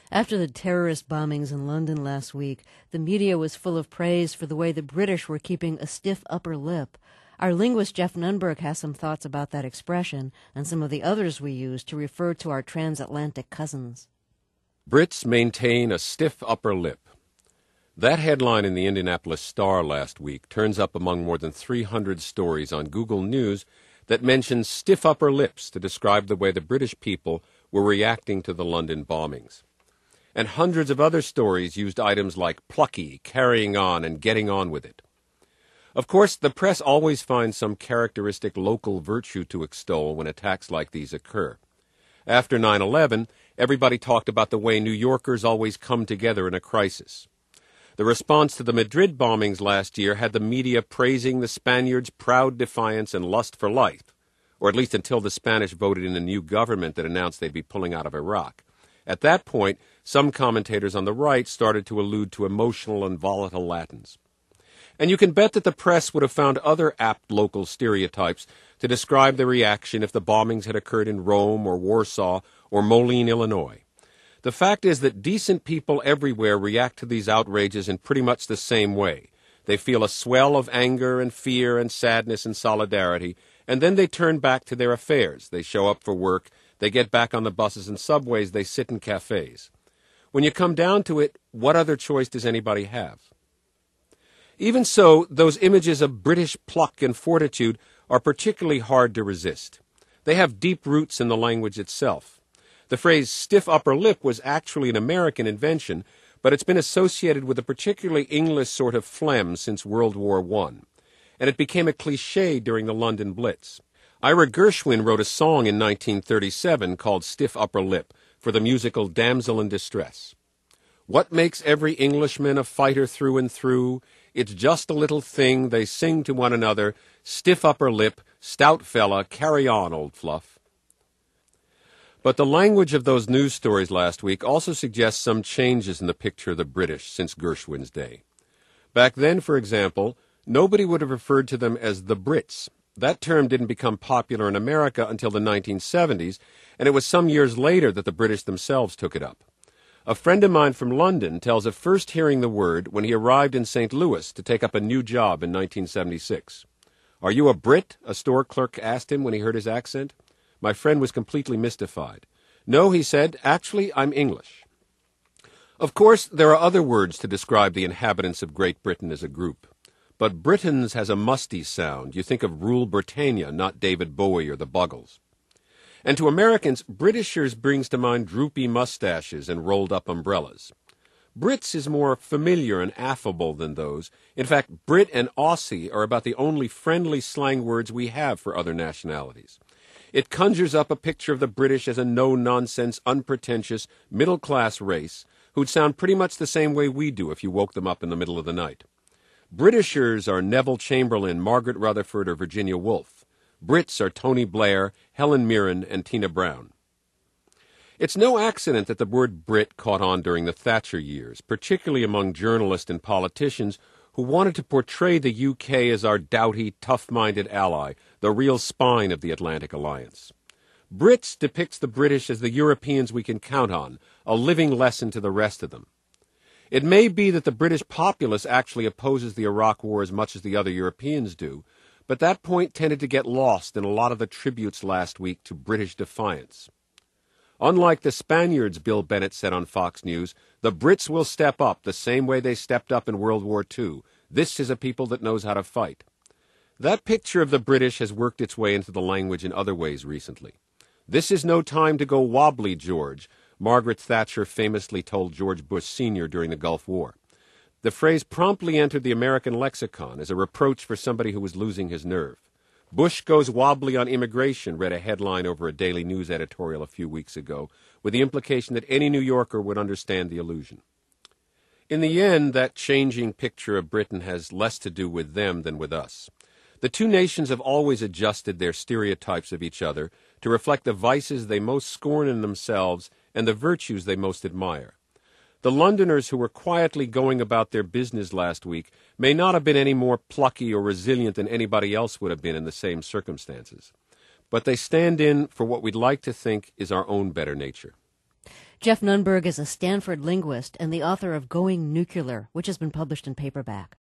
After the terrorist bombings in London last week, the media was full of praise for the way the British were keeping a stiff upper lip. Our linguist Jeff Nunberg has some thoughts about that expression and some of the others we use to refer to our transatlantic cousins. Brits maintain a stiff upper lip. That headline in the Indianapolis Star last week turns up among more than 300 stories on Google News that mention stiff upper lips to describe the way the British people were reacting to the London bombings. And hundreds of other stories used items like plucky, carrying on, and getting on with it. Of course, the press always finds some characteristic local virtue to extol when attacks like these occur. After 9/11, everybody talked about the way New Yorkers always come together in a crisis. The response to the Madrid bombings last year had the media praising the Spaniards' proud defiance and lust for life, or at least until the Spanish voted in a new government that announced they'd be pulling out of Iraq. At that point, some commentators on the right started to allude to emotional and volatile Latins. And you can bet that the press would have found other apt local stereotypes to describe the reaction if the bombings had occurred in Rome or Warsaw or Moline, Illinois. The fact is that decent people everywhere react to these outrages in pretty much the same way. They feel a swell of anger and fear and sadness and solidarity, and then they turn back to their affairs. They show up for work, they get back on the buses and subways, they sit in cafes. When you come down to it, what other choice does anybody have? Even so, those images of British pluck and fortitude are particularly hard to resist. They have deep roots in the language itself. The phrase stiff upper lip was actually an American invention, but it's been associated with a particularly English sort of phlegm since World War I, and it became a cliché during the London Blitz. Ira Gershwin wrote a song in 1937 called Stiff Upper Lip for the musical Damsel in Distress. What makes every Englishman a fighter through and through? It's just a little thing they sing to one another, stiff upper lip, stout fella, carry on, old fluff. But the language of those news stories last week also suggests some changes in the picture of the British since Gershwin's day. Back then, for example, nobody would have referred to them as the Brits. That term didn't become popular in America until the 1970s, and it was some years later that the British themselves took it up. A friend of mine from London tells of first hearing the word when he arrived in St. Louis to take up a new job in 1976. "Are you a Brit?" a store clerk asked him when he heard his accent. My friend was completely mystified. "No," he said, "actually, I'm English." Of course, there are other words to describe the inhabitants of Great Britain as a group. But Britons has a musty sound. You think of Rule Britannia, not David Bowie or the Buggles. And to Americans, Britishers brings to mind droopy mustaches and rolled-up umbrellas. Brits is more familiar and affable than those. In fact, Brit and Aussie are about the only friendly slang words we have for other nationalities. It conjures up a picture of the British as a no-nonsense, unpretentious, middle-class race who'd sound pretty much the same way we do if you woke them up in the middle of the night. Britishers are Neville Chamberlain, Margaret Rutherford, or Virginia Woolf. Brits are Tony Blair, Helen Mirren, and Tina Brown. It's no accident that the word Brit caught on during the Thatcher years, particularly among journalists and politicians who wanted to portray the UK as our doughty, tough-minded ally, the real spine of the Atlantic Alliance. Brits depicts the British as the Europeans we can count on, a living lesson to the rest of them. It may be that the British populace actually opposes the Iraq War as much as the other Europeans do, but that point tended to get lost in a lot of the tributes last week to British defiance. Unlike the Spaniards, Bill Bennett said on Fox News, the Brits will step up the same way they stepped up in World War II. This is a people that knows how to fight. That picture of the British has worked its way into the language in other ways recently. "This is no time to go wobbly, George," Margaret Thatcher famously told George Bush Sr. during the Gulf War. The phrase promptly entered the American lexicon as a reproach for somebody who was losing his nerve. "Bush goes wobbly on immigration," read a headline over a Daily News editorial a few weeks ago, with the implication that any New Yorker would understand the allusion. In the end, that changing picture of Britain has less to do with them than with us. The two nations have always adjusted their stereotypes of each other to reflect the vices they most scorn in themselves and the virtues they most admire. The Londoners who were quietly going about their business last week may not have been any more plucky or resilient than anybody else would have been in the same circumstances. But they stand in for what we'd like to think is our own better nature. Jeff Nunberg is a Stanford linguist and the author of Going Nuclear, which has been published in paperback.